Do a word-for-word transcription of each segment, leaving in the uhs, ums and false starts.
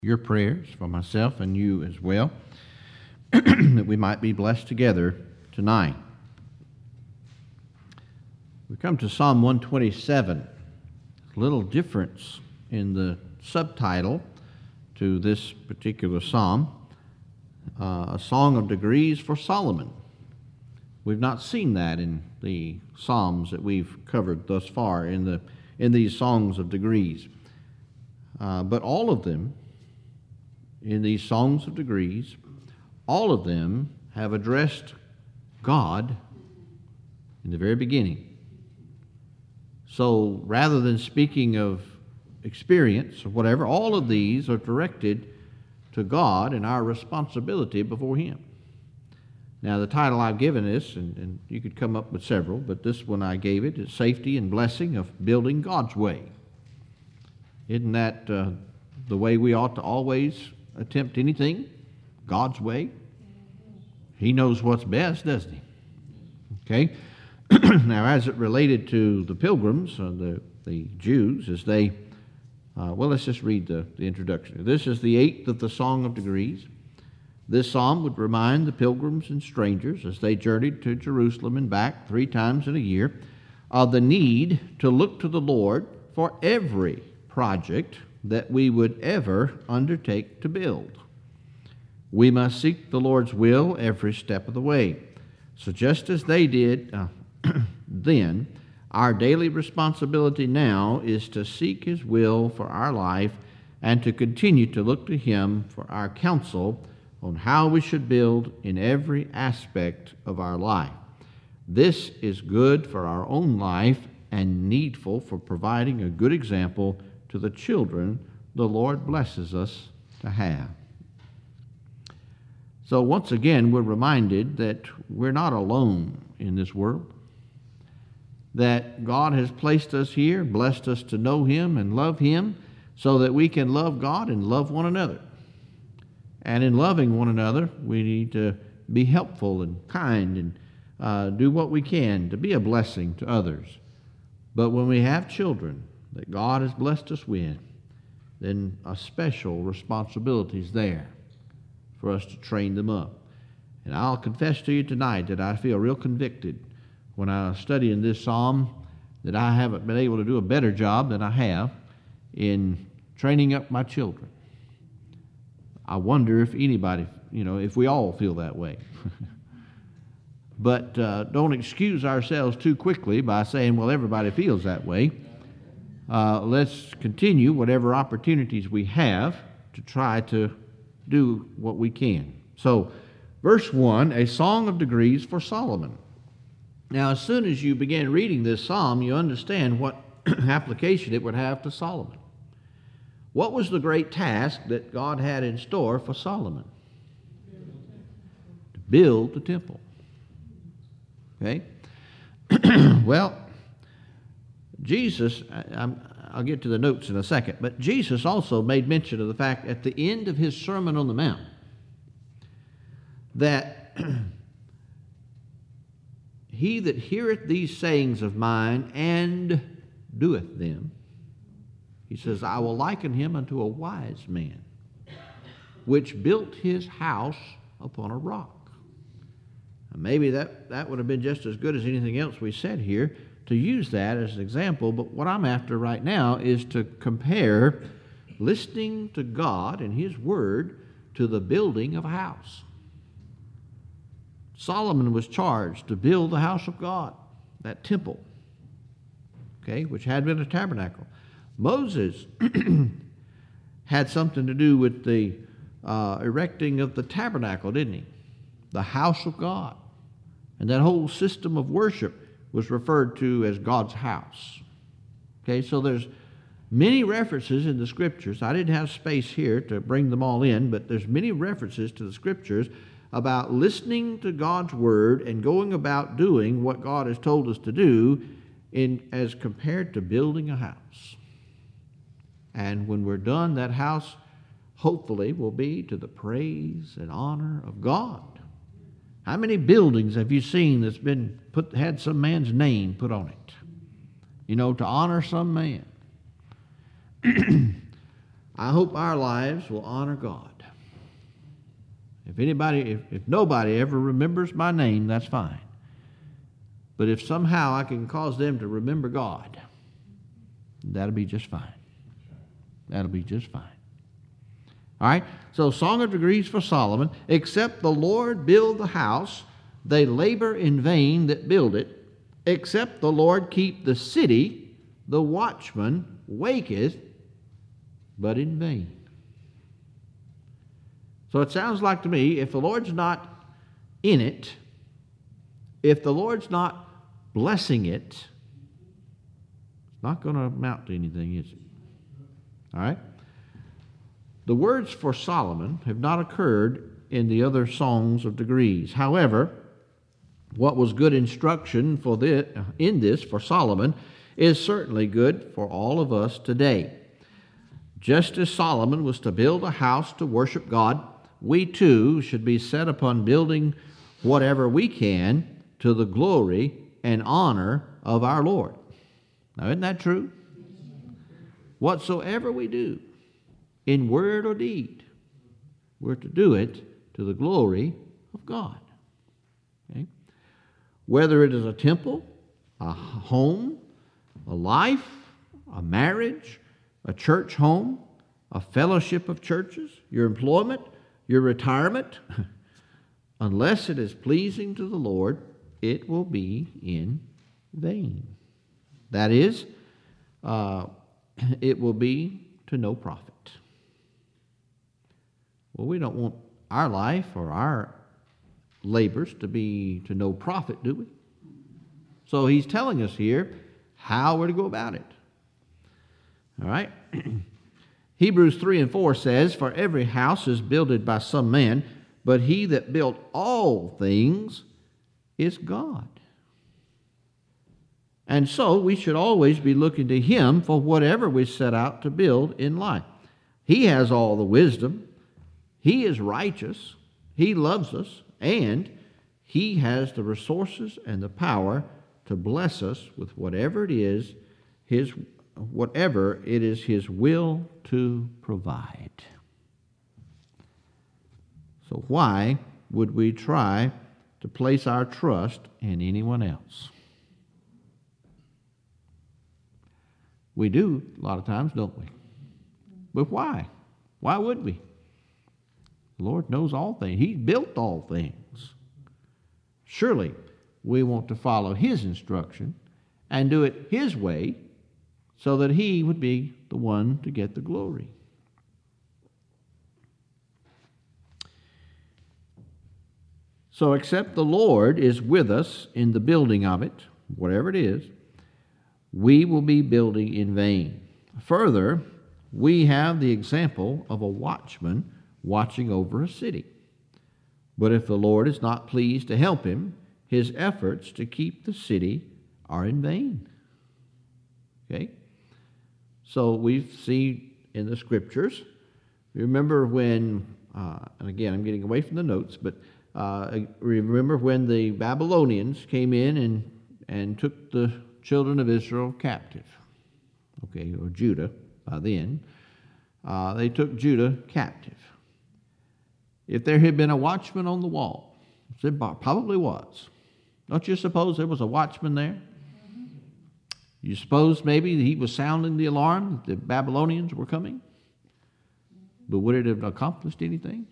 your prayers for myself and you as well, that we might be blessed together tonight. We come to Psalm one twenty-seven. A little difference in the subtitle to this particular psalm, uh, a song of degrees for Solomon. We've not seen that in the psalms that we've covered thus far in the in these songs of degrees. Uh, but all of them, in these songs of degrees, all of them have addressed God in the very beginning. So rather than speaking of experience or whatever, all of these are directed to God and our responsibility before Him. Now, the title I've given this, and, and you could come up with several, but this one I gave it is Safety and Blessing of Building God's Way. Isn't that uh, the way we ought to always attempt anything? God's way. He knows what's best, doesn't He? Okay. Now, as it related to the pilgrims, uh, the, the Jews, as they, uh, well, let's just read the, the introduction. This is the eighth of the Song of Degrees. This psalm would remind the pilgrims and strangers as they journeyed to Jerusalem and back three times in a year of the need to look to the Lord for every project that we would ever undertake to build. We must seek the Lord's will every step of the way. So just as they did uh, then, our daily responsibility now is to seek His will for our life and to continue to look to Him for our counsel on how we should build in every aspect of our life. This is good for our own life and needful for providing a good example to the children the Lord blesses us to have. So once again, we're reminded that we're not alone in this world, that God has placed us here, blessed us to know Him and love Him so that we can love God and love one another. And in loving one another, we need to be helpful and kind and uh, do what we can to be a blessing to others. But when we have children that God has blessed us with, then a special responsibility is there for us to train them up. And I'll confess to you tonight that I feel real convicted when I was studying this psalm that I haven't been able to do a better job than I have in training up my children. I wonder if anybody, you know, if we all feel that way. But uh, don't excuse ourselves too quickly by saying, well, everybody feels that way. Uh, let's continue whatever opportunities we have to try to do what we can. So, verse one, a song of degrees for Solomon. Now, as soon as you begin reading this psalm, you understand what application it would have to Solomon. What was the great task that God had in store for Solomon? To build the temple. Okay? Well, Jesus, I, I'll get to the notes in a second, but Jesus also made mention of the fact at the end of His Sermon on the Mount that he that heareth these sayings of mine and doeth them, He says, I will liken him unto a wise man, which built his house upon a rock. And maybe that, that would have been just as good as anything else we said here to use that as an example, but what I'm after right now is to compare listening to God and His Word to the building of a house. Solomon was charged to build the house of God, that temple, okay, which had been a tabernacle. Moses had something to do with the uh, erecting of the tabernacle, didn't he? The house of God. And that whole system of worship was referred to as God's house. Okay, so there's many references in the Scriptures. I didn't have space here to bring them all in, but there's many references to the Scriptures about listening to God's Word and going about doing what God has told us to do in as compared to building a house. And when we're done, that house hopefully will be to the praise and honor of God. How many buildings have you seen that's been put had some man's name put on it? You know, to honor some man. I hope our lives will honor God. If anybody, if, if nobody ever remembers my name, that's fine. But if somehow I can cause them to remember God, that'll be just fine. That'll be just fine. All right? So, Song of Degrees for Solomon. Except the Lord build the house, they labor in vain that build it. Except the Lord keep the city, the watchman waketh, but in vain. So it sounds like to me, if the Lord's not in it, if the Lord's not blessing it, it's not going to amount to anything, is it? All right? The words for Solomon have not occurred in the other songs of degrees. However, what was good instruction for this, in this for Solomon is certainly good for all of us today. Just as Solomon was to build a house to worship God, we too should be set upon building whatever we can to the glory and honor of our Lord. Now, isn't that true? Whatsoever we do, in word or deed, we're to do it to the glory of God. Okay? Whether it is a temple, a home, a life, a marriage, a church home, a fellowship of churches, your employment, your retirement, unless it is pleasing to the Lord, it will be in vain. That is, uh, it will be to no profit. Well, we don't want our life or our labors to be to no profit, do we? So he's telling us here how we're to go about it. All right? Hebrews three and four says, For every house is builded by some man, but he that built all things is God. And so we should always be looking to him for whatever we set out to build in life. He has all the wisdom. He is righteous. He loves us. And he has the resources and the power to bless us with whatever it is his whatever it is his will to provide. So why would we try to place our trust in anyone else? We do a lot of times, don't we? But why? Why would we? The Lord knows all things. He built all things. Surely we want to follow his instruction and do it his way, so that he would be the one to get the glory. So except the Lord is with us in the building of it, whatever it is, we will be building in vain. Further, we have the example of a watchman watching over a city. But if the Lord is not pleased to help him, his efforts to keep the city are in vain. Okay? So we see in the Scriptures, remember when, uh, and again, I'm getting away from the notes, but uh, remember when the Babylonians came in and, and took the children of Israel captive, okay, or Judah by then. Uh, they took Judah captive. If there had been a watchman on the wall, there probably was. Don't you suppose there was a watchman there? You suppose maybe he was sounding the alarm that the Babylonians were coming? But would it have accomplished anything?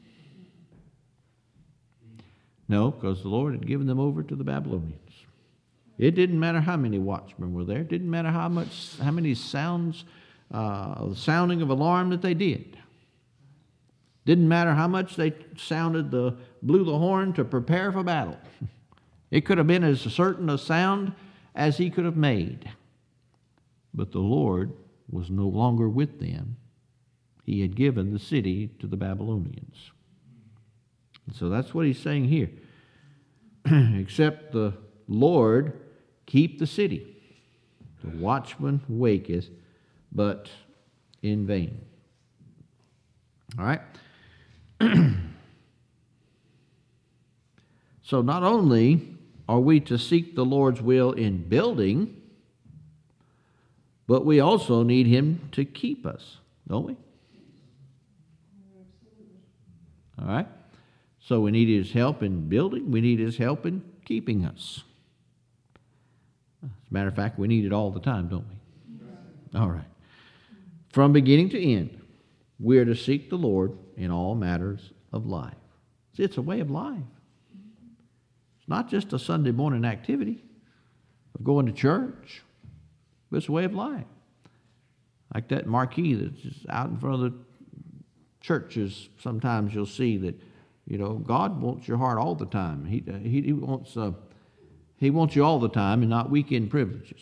No, because the Lord had given them over to the Babylonians. It didn't matter how many watchmen were there. It didn't matter how much, how many sounds, uh, sounding of alarm that they did. Didn't matter how much they sounded the, blew the horn to prepare for battle. It could have been as certain a sound as he could have made. But the Lord was no longer with them. He had given the city to the Babylonians. And so that's what he's saying here. Except the Lord keep the city, the watchman waketh, but in vain. All right? So not only are we to seek the Lord's will in building, but we also need him to keep us, don't we? All right? So we need His help in building. We need His help in keeping us. As a matter of fact, we need it all the time, don't we? All right. From beginning to end, we are to seek the Lord in all matters of life. See, it's a way of life. It's not just a Sunday morning activity of going to church, but it's a way of life. Like that marquee that's just out in front of the churches, sometimes you'll see that, you know, God wants your heart all the time. He, he, he wants uh, He wants you all the time and not weekend privileges.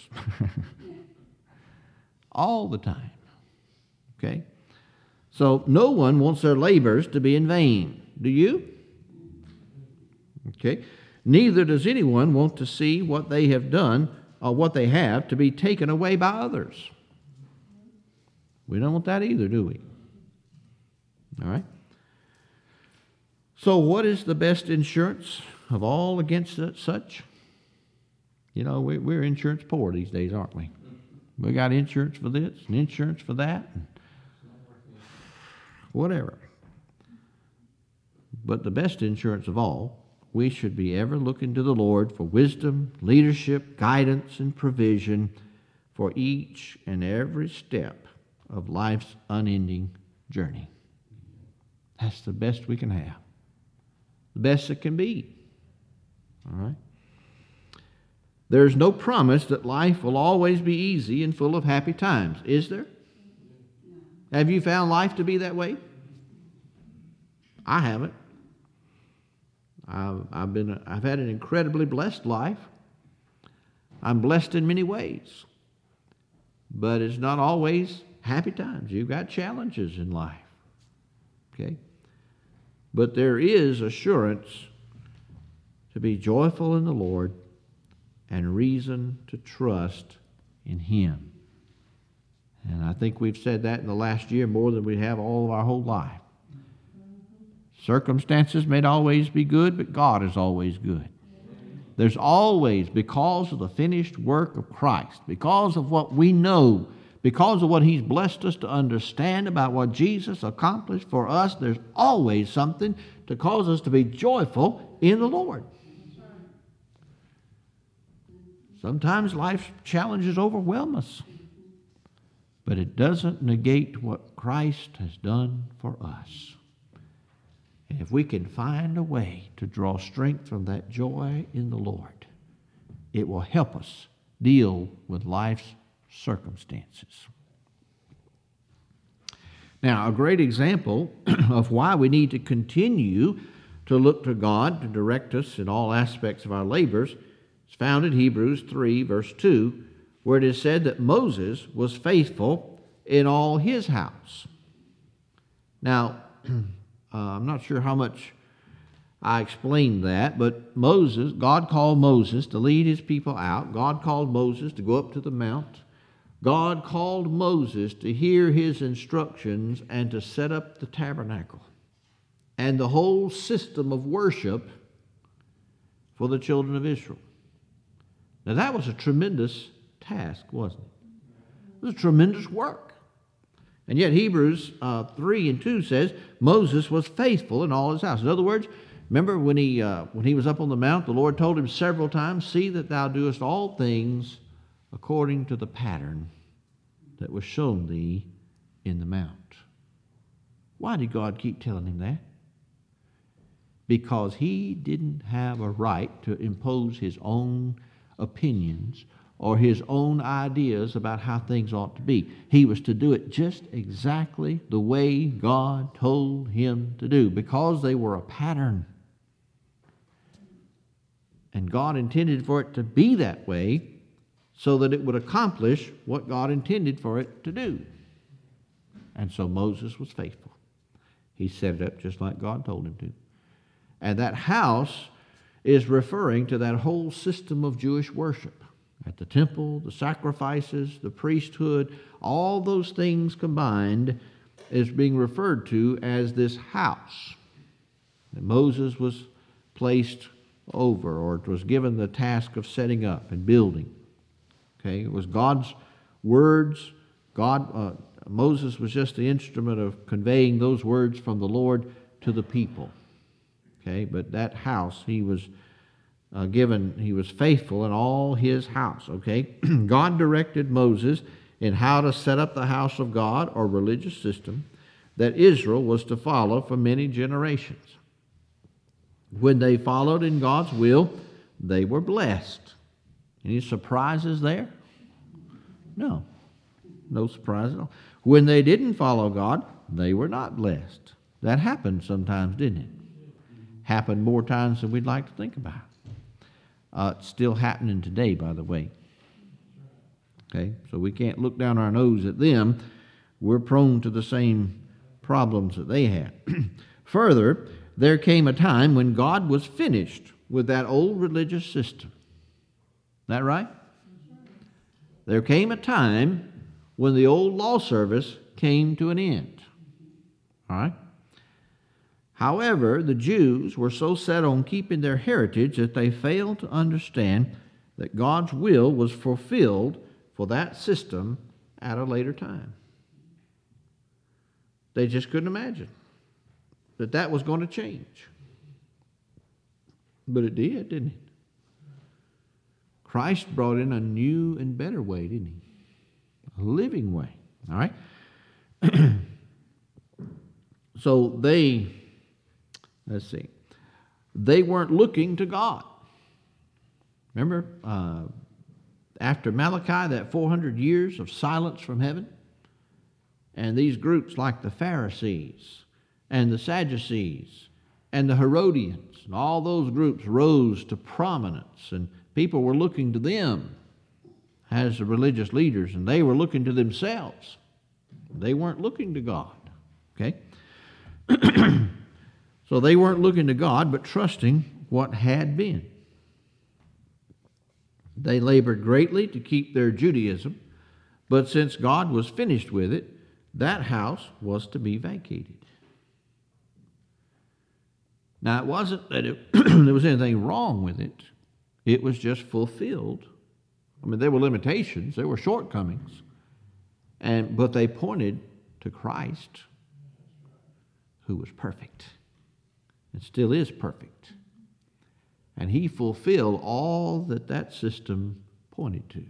All the time. Okay? So no one wants their labors to be in vain. Do you? Okay? Neither does anyone want to see what they have done or what they have to be taken away by others. We don't want that either, do we? All right? So what is the best insurance of all against such? You know, we, we're insurance poor these days, aren't we? We got insurance for this and insurance for that. And whatever. But the best insurance of all, we should be ever looking to the Lord for wisdom, leadership, guidance, and provision for each and every step of life's unending journey. That's the best we can have. The best it can be. All right? There's no promise that life will always be easy and full of happy times, is there? Have you found life to be that way? I haven't. I've, I've been. I've had an incredibly blessed life. I'm blessed in many ways, but it's not always happy times. You've got challenges in life. Okay, but there is assurance to be joyful in the Lord and reason to trust in Him. And I think we've said that in the last year more than we have all of our whole life. Circumstances may not always be good, but God is always good. There's always, because of the finished work of Christ, because of what we know, because of what He's blessed us to understand about what Jesus accomplished for us, there's always something to cause us to be joyful in the Lord. Sometimes life's challenges overwhelm us, but it doesn't negate what Christ has done for us. And if we can find a way to draw strength from that joy in the Lord, it will help us deal with life's circumstances. Now, a great example of why we need to continue to look to God to direct us in all aspects of our labors is found in Hebrews three, verse two, where it is said that Moses was faithful in all his house. Now, uh, I'm not sure how much I explained that, but Moses, God called Moses to lead his people out. God called Moses to go up to the mount. God called Moses to hear his instructions and to set up the tabernacle and the whole system of worship for the children of Israel. Now, that was a tremendous task, wasn't it? It was a tremendous work. And yet Hebrews uh, three and two says Moses was faithful in all his house. In other words, remember when he, uh, when he was up on the mount, the Lord told him several times, "See that thou doest all things according to the pattern that was shown thee in the mount." Why did God keep telling him that? Because he didn't have a right to impose his own opinions or his own ideas about how things ought to be. He was to do it just exactly the way God told him to do, because they were a pattern. And God intended for it to be that way so that it would accomplish what God intended for it to do. And so Moses was faithful. He set it up just like God told him to. And that house is referring to that whole system of Jewish worship. At the temple, the sacrifices, the priesthood, all those things combined is being referred to as this house that Moses was placed over, or was given the task of setting up and building. Okay, it was God's words. God, uh, Moses was just the instrument of conveying those words from the Lord to the people. Okay, but that house, he was uh, given, he was faithful in all his house. Okay, God directed Moses in how to set up the house of God, or religious system, that Israel was to follow for many generations. When they followed in God's will, they were blessed. Any surprises there? No. No surprise at all. When they didn't follow God, they were not blessed. That happened sometimes, didn't it? Happened more times than we'd like to think about. Uh, it's still happening today, by the way. Okay, so we can't look down our nose at them. We're prone to the same problems that they had. Further, there came a time when God was finished with that old religious system. That right? There came a time when the old law service came to an end. All right? However, the Jews were so set on keeping their heritage that they failed to understand that God's will was fulfilled for that system at a later time. They just couldn't imagine that that was going to change. But it did, didn't it? Christ brought in a new and better way, didn't he? A living way. All right? So they, let's see, they weren't looking to God. Remember, uh, after Malachi, that four hundred years of silence from heaven, and these groups like the Pharisees and the Sadducees and the Herodians, and all those groups rose to prominence, and people were looking to them as the religious leaders, and they were looking to themselves. They weren't looking to God. Okay? So they weren't looking to God, but trusting what had been. They labored greatly to keep their Judaism, but since God was finished with it, that house was to be vacated. Now, it wasn't that it, there was anything wrong with it. It was just fulfilled. I mean, there were limitations, there were shortcomings, and but they pointed to Christ, who was perfect and still is perfect. And he fulfilled all that that system pointed to.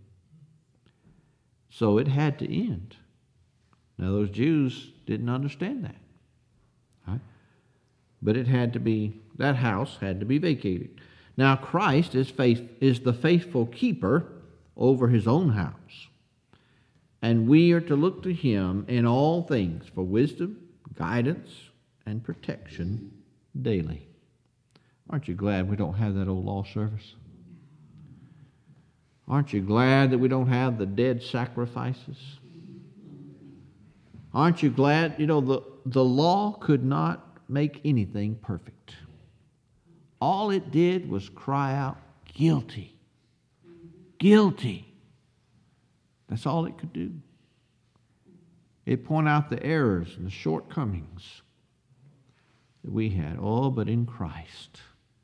So it had to end. Now, those Jews didn't understand that. Right? But it had to be, that house had to be vacated. Now, Christ is, faith, is the faithful keeper over his own house. And we are to look to him in all things for wisdom, guidance, and protection daily. Aren't you glad we don't have that old law service? Aren't you glad that we don't have the dead sacrifices? Aren't you glad, you know, the, the law could not make anything perfect. All it did was cry out, guilty, guilty. That's all it could do. It pointed out the errors and the shortcomings that we had. Oh, but in Christ,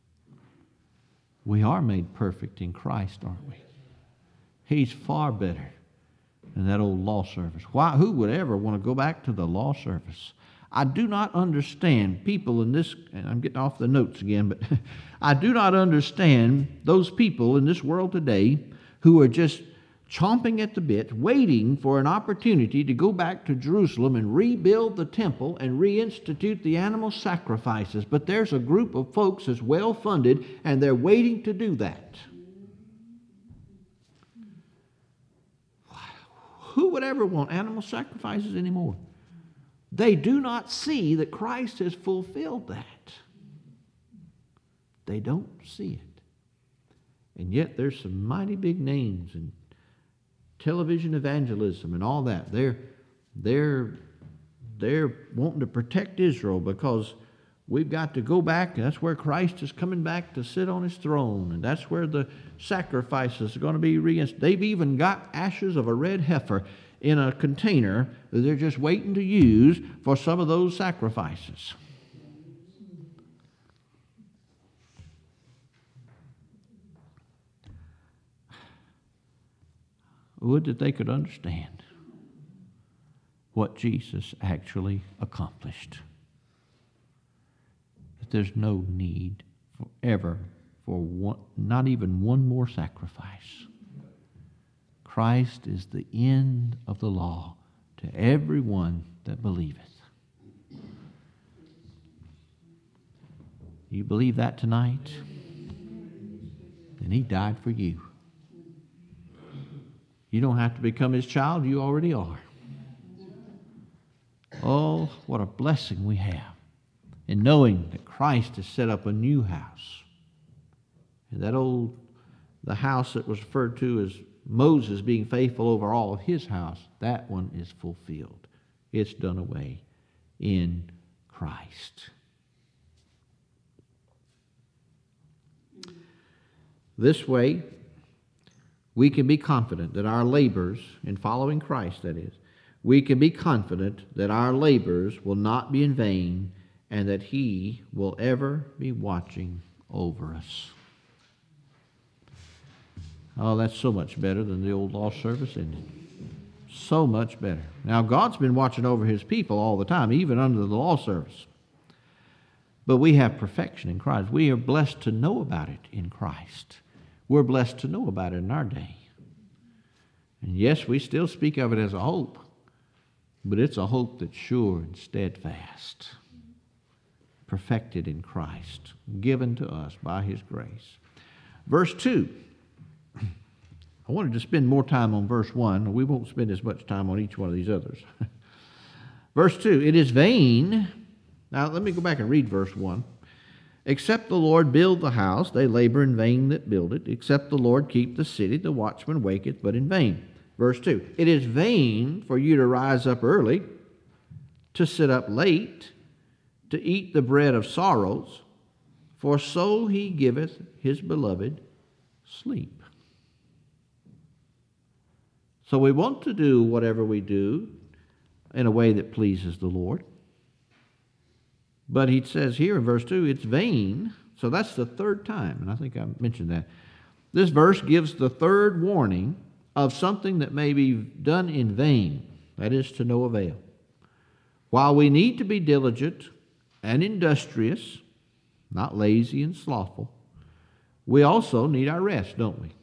we are made perfect in Christ, aren't we? He's far better than that old law service. Why? Who would ever want to go back to the law service? I do not understand people in this, and I'm getting off the notes again, but I do not understand those people in this world today who are just chomping at the bit, waiting for an opportunity to go back to Jerusalem and rebuild the temple and reinstitute the animal sacrifices. But there's a group of folks that's well funded, and they're waiting to do that. Who would ever want animal sacrifices anymore? They do not see that Christ has fulfilled that. They don't see it. And yet there's some mighty big names in television evangelism and all that. They're, they're, they're wanting to protect Israel because we've got to go back. That's where Christ is coming back to sit on his throne. And that's where the sacrifices are going to be reinstated. They've even got ashes of a red heifer in a container that they're just waiting to use for some of those sacrifices. Would that they could understand what Jesus actually accomplished. But there's no need for ever for one, not even one more sacrifice. Christ is the end of the law to everyone that believeth. You believe that tonight? And he died for you. You don't have to become his child. You already are. Oh, what a blessing we have in knowing that Christ has set up a new house. And that old, the house that was referred to as Moses being faithful over all of his house, that one is fulfilled. It's done away in Christ. This way, we can be confident that our labors, in following Christ that is, we can be confident that our labors will not be in vain and that he will ever be watching over us. Oh, that's so much better than the old law service, isn't it? So much better. Now, God's been watching over his people all the time, even under the law service. But we have perfection in Christ. We are blessed to know about it in Christ. We're blessed to know about it in our day. And yes, we still speak of it as a hope, but it's a hope that's sure and steadfast, perfected in Christ, given to us by his grace. Verse two. I wanted to spend more time on verse one. We won't spend as much time on each one of these others. Verse two, it is vain. Now, let me go back and read verse one. Except the Lord build the house, they labor in vain that build it. Except the Lord keep the city, the watchman waketh, but in vain. Verse two, it is vain for you to rise up early, to sit up late, to eat the bread of sorrows, for so he giveth his beloved sleep. So we want to do whatever we do in a way that pleases the Lord. But he says here in verse two, it's vain. So that's the third time, and I think I mentioned that. This verse gives the third warning of something that may be done in vain, that is, to no avail. While we need to be diligent and industrious, not lazy and slothful, we also need our rest, don't we?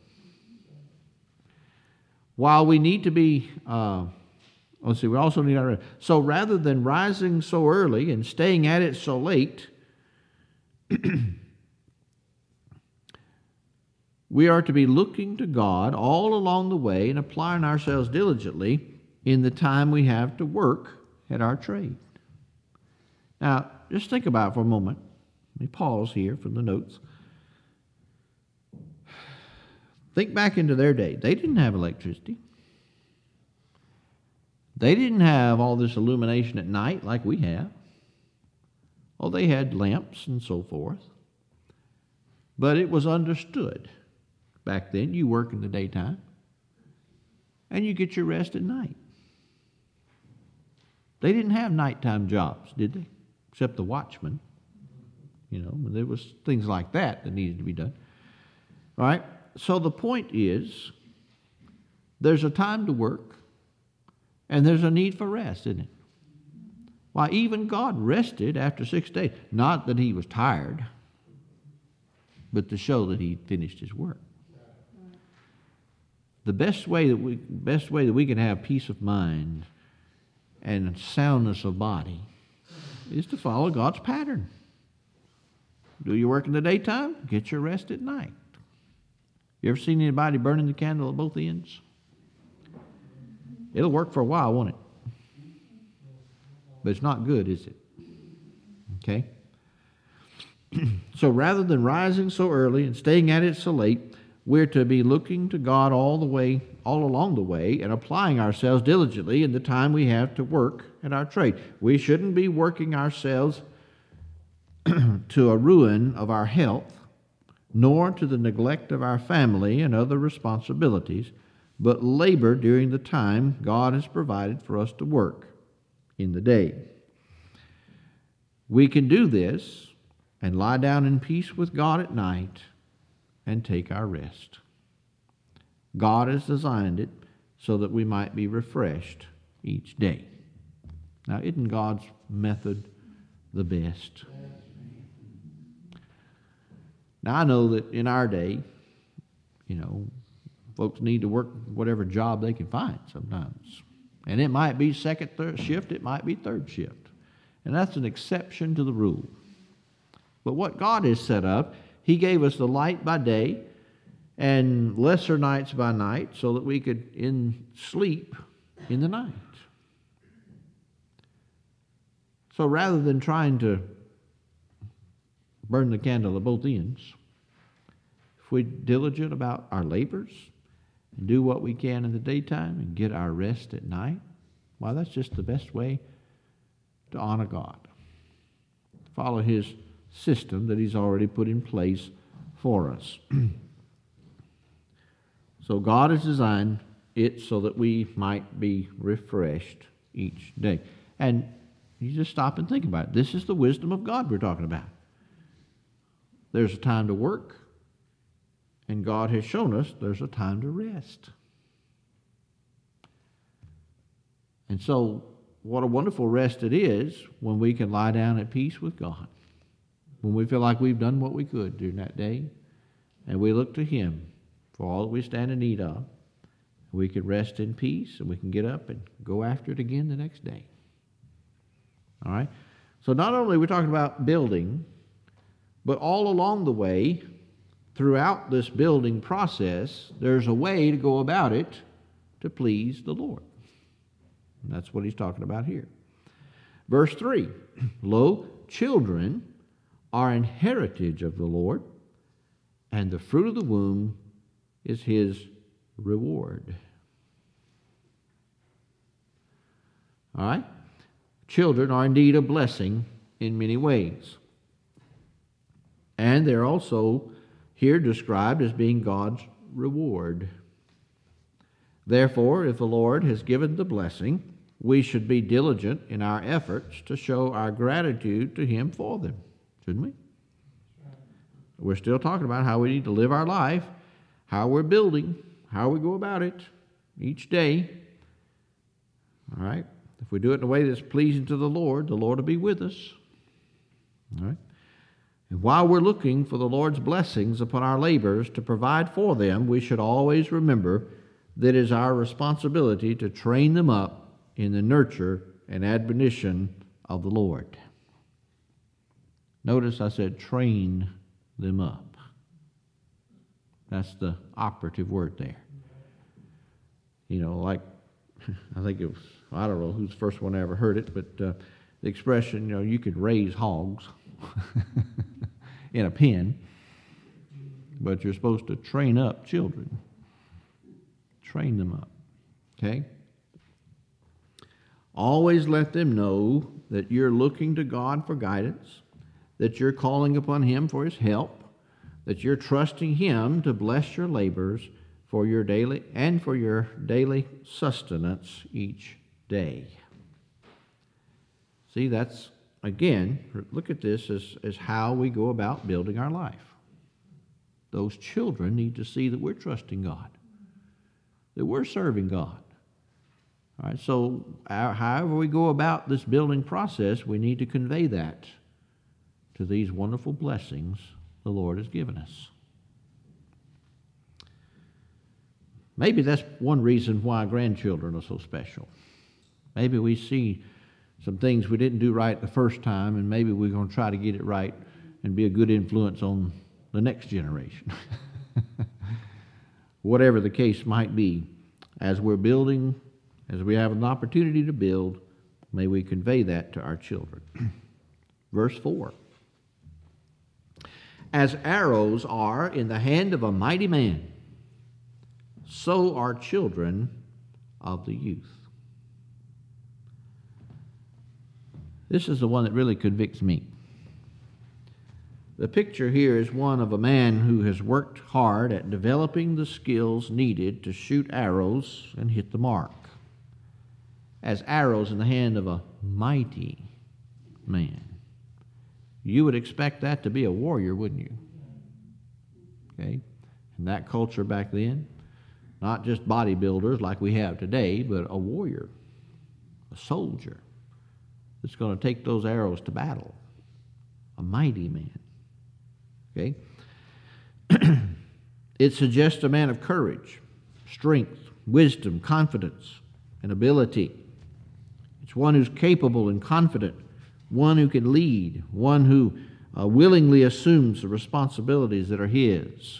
While we need to be... Uh, Let's see, we also need our rest. So rather than rising so early and staying at it so late, we are to be looking to God all along the way and applying ourselves diligently in the time we have to work at our trade. Now, just think about it for a moment. Let me pause here from the notes. Think back into their day. They didn't have electricity. They didn't have all this illumination at night like we have. Oh, they had lamps and so forth. But it was understood back then. You work in the daytime and you get your rest at night. They didn't have nighttime jobs, did they? Except the watchman. You know, there was things like that that needed to be done. All right? So the point is, there's a time to work. And there's a need for rest, isn't it? Why, even God rested after six days. Not that he was tired, but to show that he finished his work. The best way that we, best way that we can have peace of mind and soundness of body is to follow God's pattern. Do your work in the daytime, get your rest at night. You ever seen anybody burning the candle at both ends? It'll work for a while, won't it? But it's not good, is it? Okay? So rather than rising so early and staying at it so late, we're to be looking to God all the way, all along the way, and applying ourselves diligently in the time we have to work at our trade. We shouldn't be working ourselves to a ruin of our health, nor to the neglect of our family and other responsibilities, but labor during the time God has provided for us to work in the day. We can do this and lie down in peace with God at night and take our rest. God has designed it so that we might be refreshed each day. Now, isn't God's method the best? Now, I know that in our day, you know, folks need to work whatever job they can find sometimes. And it might be second, third shift, it might be third shift. And that's an exception to the rule. But what God has set up, He gave us the light by day and lesser nights by night so that we could in sleep in the night. So rather than trying to burn the candle at both ends, if we're diligent about our labors and do what we can in the daytime and get our rest at night, why, that's just the best way to honor God. Follow His system that He's already put in place for us. So God has designed it so that we might be refreshed each day. And you just stop and think about it. This is the wisdom of God we're talking about. There's a time to work, and God has shown us there's a time to rest. And so, what a wonderful rest it is when we can lie down at peace with God, when we feel like we've done what we could during that day, and we look to Him for all that we stand in need of. We can rest in peace, and we can get up and go after it again the next day. All right? So not only are we talking about building, but all along the way, throughout this building process, there's a way to go about it to please the Lord. And that's what he's talking about here. Verse three, lo, children are an heritage of the Lord, and the fruit of the womb is His reward. All right? Children are indeed a blessing in many ways. And they're also here described as being God's reward. Therefore, if the Lord has given the blessing, we should be diligent in our efforts to show our gratitude to Him for them, shouldn't we? We're still talking about how we need to live our life, how we're building, how we go about it each day. All right? If we do it in a way that's pleasing to the Lord, the Lord will be with us. All right? And while we're looking for the Lord's blessings upon our labors to provide for them, we should always remember that it is our responsibility to train them up in the nurture and admonition of the Lord. Notice I said train them up. That's the operative word there. You know, like, I think it was, I don't know who's the first one I ever heard it, but uh, the expression, you know, you could raise hogs in a pen, but you're supposed to train up children. Train them up. Okay? Always let them know that you're looking to God for guidance, that you're calling upon Him for His help, that you're trusting Him to bless your labors for your daily and for your daily sustenance each day. See, that's, again, look at this as, as how we go about building our life. Those children need to see that we're trusting God, that we're serving God. All right, so our, however we go about this building process, we need to convey that to these wonderful blessings the Lord has given us. Maybe that's one reason why grandchildren are so special. Maybe we see some things we didn't do right the first time, and maybe we're going to try to get it right and be a good influence on the next generation. Whatever the case might be, as we're building, as we have an opportunity to build, may we convey that to our children. Verse four. As arrows are in the hand of a mighty man, so are children of the youth. This is the one that really convicts me. The picture here is one of a man who has worked hard at developing the skills needed to shoot arrows and hit the mark. As arrows in the hand of a mighty man. You would expect that to be a warrior, wouldn't you? Okay? In that culture back then, not just bodybuilders like we have today, but a warrior, a soldier that's going to take those arrows to battle. A mighty man. Okay? It suggests a man of courage, strength, wisdom, confidence, and ability. It's one who's capable and confident, one who can lead, one who uh, willingly assumes the responsibilities that are his.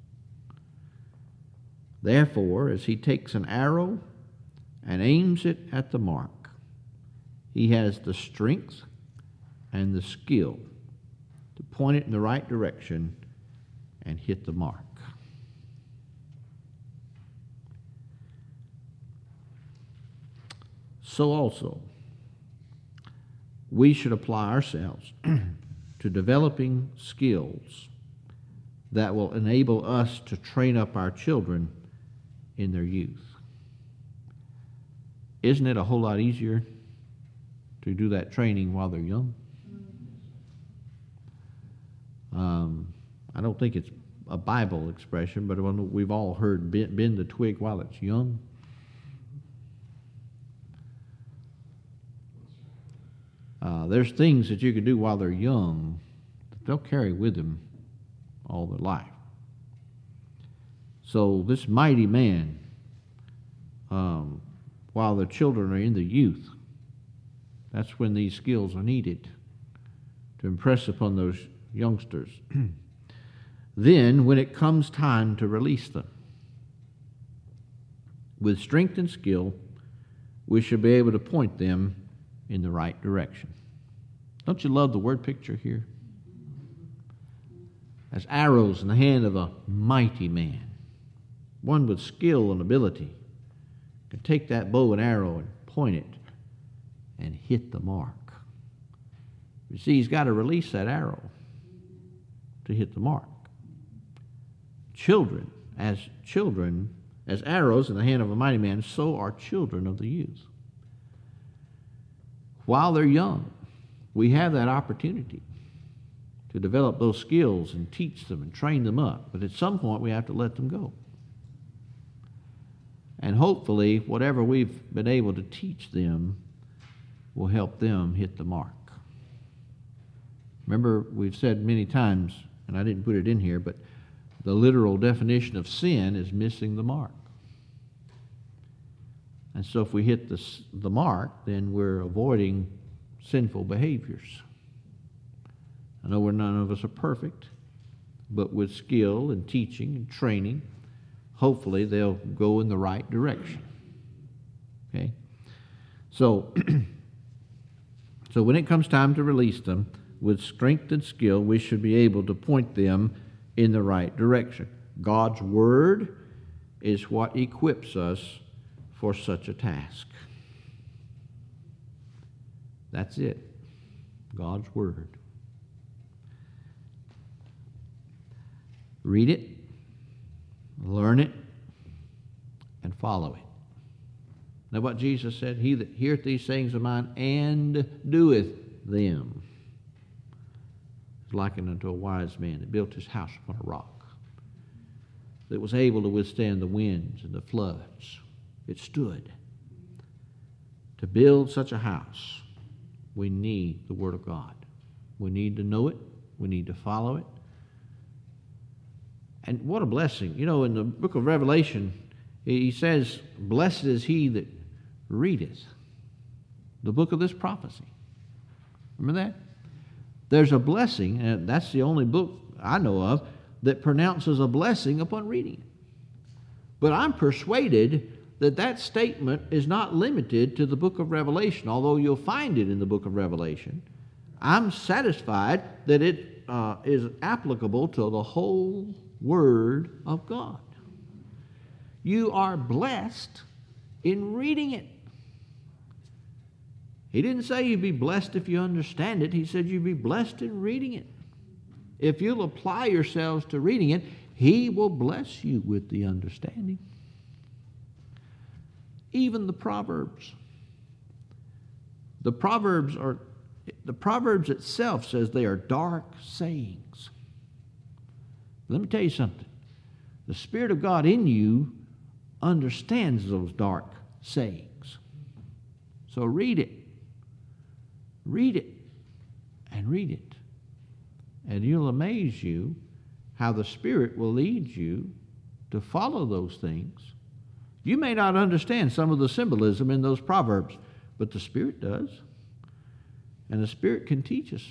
Therefore, as he takes an arrow and aims it at the mark, he has the strength and the skill to point it in the right direction and hit the mark. So also, we should apply ourselves to developing skills that will enable us to train up our children in their youth. Isn't it a whole lot easier to do that training while they're young? Um, I don't think it's a Bible expression, but we've all heard bend, bend the twig while it's young. Uh, there's things that you can do while they're young that they'll carry with them all their life. So this mighty man, um, while the children are in the youth, that's when these skills are needed to impress upon those youngsters. Then, when it comes time to release them, with strength and skill, we should be able to point them in the right direction. Don't you love the word picture here? As arrows in the hand of a mighty man, one with skill and ability, can take that bow and arrow and point it and hit the mark. You see, he's got to release that arrow to hit the mark. Children, as children, as arrows in the hand of a mighty man, so are children of the youth. While they're young, we have that opportunity to develop those skills and teach them and train them up. But at some point, we have to let them go. And hopefully, whatever we've been able to teach them will help them hit the mark. Remember, we've said many times, and I didn't put it in here, but the literal definition of sin is missing the mark. And so if we hit the, the mark, then we're avoiding sinful behaviors. I know we're, none of us are perfect, but with skill and teaching and training, hopefully they'll go in the right direction. Okay? So, so when it comes time to release them, with strength and skill, we should be able to point them in the right direction. God's Word is what equips us for such a task. That's it. God's Word. Read it, learn it, and follow it. Now what Jesus said, he that heareth these sayings of mine and doeth them is likened unto a wise man that built his house upon a rock, that was able to withstand the winds and the floods. It stood. To build such a house, we need the Word of God. We need to know it. We need to follow it. And what a blessing. You know, in the book of Revelation, he says, blessed is he that readeth the book of this prophecy. Remember that? There's a blessing, and that's the only book I know of that pronounces a blessing upon reading it. But I'm persuaded that that statement is not limited to the book of Revelation, although you'll find it in the book of Revelation. I'm satisfied that it uh, is applicable to the whole Word of God. You are blessed in reading it. He didn't say you'd be blessed if you understand it. He said you'd be blessed in reading it. If you'll apply yourselves to reading it, He will bless you with the understanding. Even the Proverbs. The Proverbs are, the Proverbs itself says they are dark sayings. Let me tell you something. The Spirit of God in you understands those dark sayings. So read it. Read it and read it. And you'll amaze you how the Spirit will lead you to follow those things. You may not understand some of the symbolism in those proverbs, but the Spirit does. And the Spirit can teach us.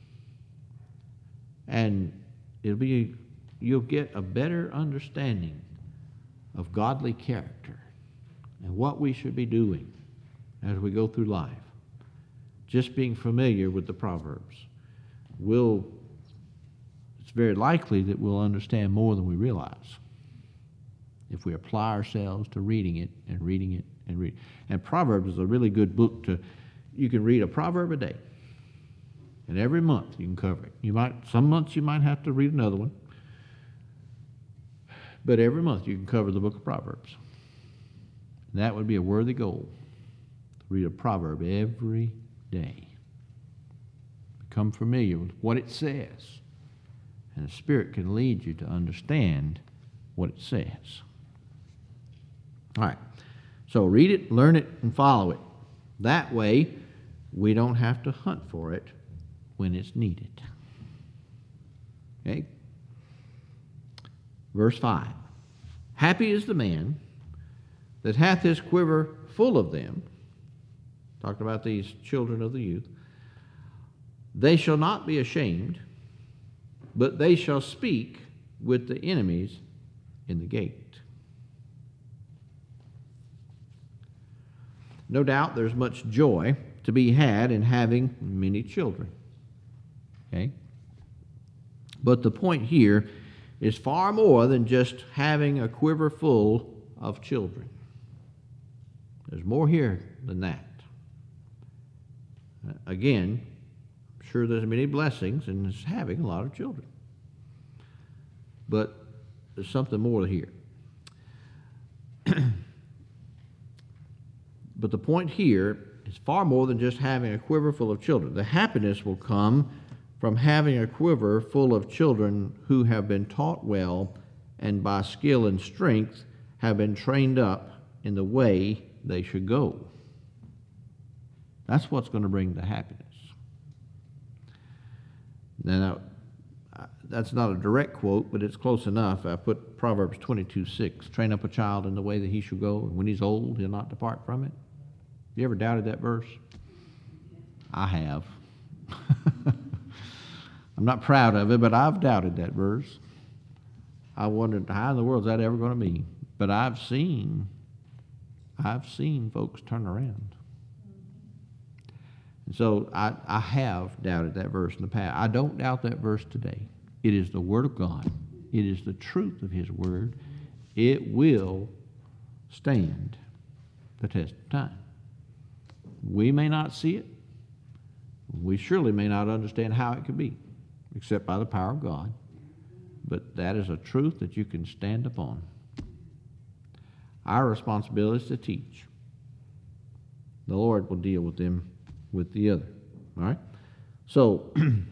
And it'll be, you'll get a better understanding of godly character and what we should be doing as we go through life. Just being familiar with the Proverbs will, it's very likely that we'll understand more than we realize if we apply ourselves to reading it and reading it and reading. And Proverbs is a really good book to, you can read a proverb a day. And every month you can cover it. You might, some months you might have to read another one. But every month you can cover the book of Proverbs. And that would be a worthy goal, to read a proverb every day. Become familiar with what it says. And the Spirit can lead you to understand what it says. All right. So read it, learn it, and follow it. That way, we don't have to hunt for it when it's needed. Okay? Verse five. Happy is the man that hath his quiver full of them. Talking about these children of the youth. They shall not be ashamed, but they shall speak with the enemies in the gate. No doubt there's much joy to be had in having many children. Okay? But the point here is far more than just having a quiver full of children. There's more here than that. Uh, again, I'm sure there's many blessings in just having a lot of children. But there's something more here. But the point here is far more than just having a quiver full of children. The happiness will come from having a quiver full of children who have been taught well and by skill and strength have been trained up in the way they should go. That's what's going to bring the happiness. Now, that's not a direct quote, but it's close enough. I put Proverbs twenty-two six. Train up a child in the way that he should go, and when he's old, he'll not depart from it. You ever doubted that verse? I have. I'm not proud of it, but I've doubted that verse. I wondered, how in the world is that ever going to be? But I've seen, I've seen folks turn around. And so I, I have doubted that verse in the past. I don't doubt that verse today. It is the Word of God. It is the truth of His Word. It will stand the test of time. We may not see it. We surely may not understand how it could be, except by the power of God. But that is a truth that you can stand upon. Our responsibility is to teach. The Lord will deal with them with the other. All right? So,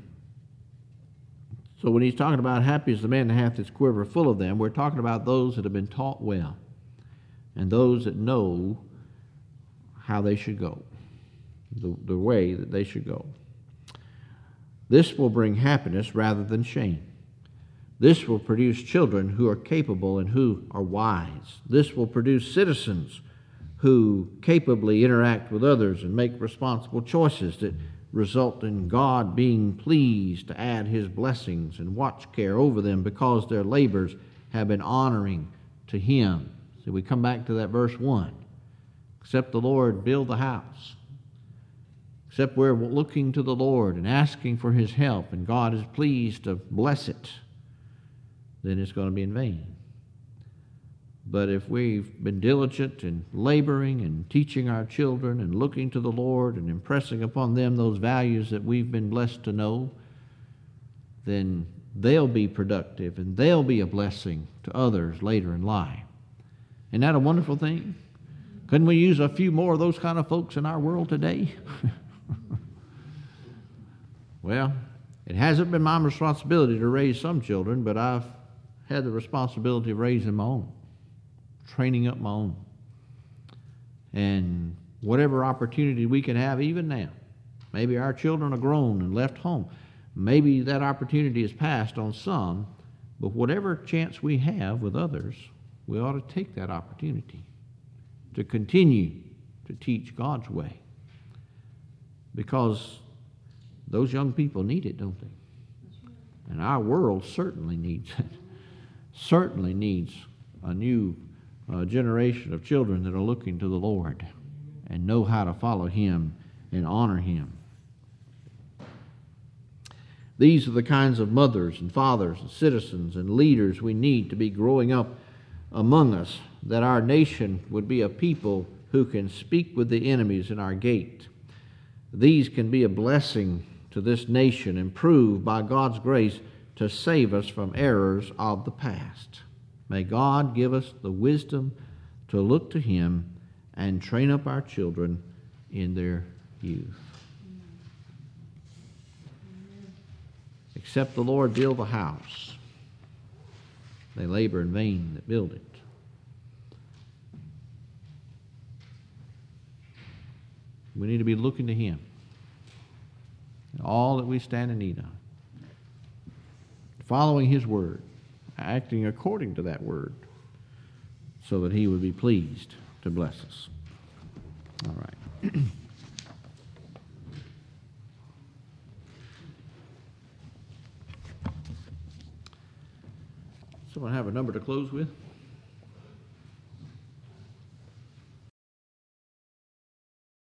so when he's talking about happy is the man that hath his quiver full of them, we're talking about those that have been taught well and those that know how they should go, the, the way that they should go. This will bring happiness rather than shame. This will produce children who are capable and who are wise. This will produce citizens who capably interact with others and make responsible choices that result in God being pleased to add His blessings and watch care over them because their labors have been honoring to Him. So we come back to that verse one. Except the Lord build the house. Except we're looking to the Lord and asking for His help and God is pleased to bless it, then it's going to be in vain. But if we've been diligent in laboring and teaching our children and looking to the Lord and impressing upon them those values that we've been blessed to know, then they'll be productive and they'll be a blessing to others later in life. Isn't that a wonderful thing? Couldn't we use a few more of those kind of folks in our world today? Well, it hasn't been my responsibility to raise some children, but I've had the responsibility of raising my own, training up my own. And whatever opportunity we can have even now, maybe our children are grown and left home, maybe that opportunity is passed on some, But whatever chance we have with others, we ought to take that opportunity to continue to teach God's way. Because those young people need it, don't they? And our world certainly needs it. Certainly needs a new uh, generation of children that are looking to the Lord and know how to follow Him and honor Him. These are the kinds of mothers and fathers and citizens and leaders we need to be growing up among us, that our nation would be a people who can speak with the enemies in our gate. These can be a blessing to this nation and prove by God's grace to save us from errors of the past. May God give us the wisdom to look to Him and train up our children in their youth. Except the Lord build the house, they labor in vain that build it. We need to be looking to Him in all that we stand in need of, following His word, acting according to that word, so that He would be pleased to bless us. All right. Someone have a number to close with?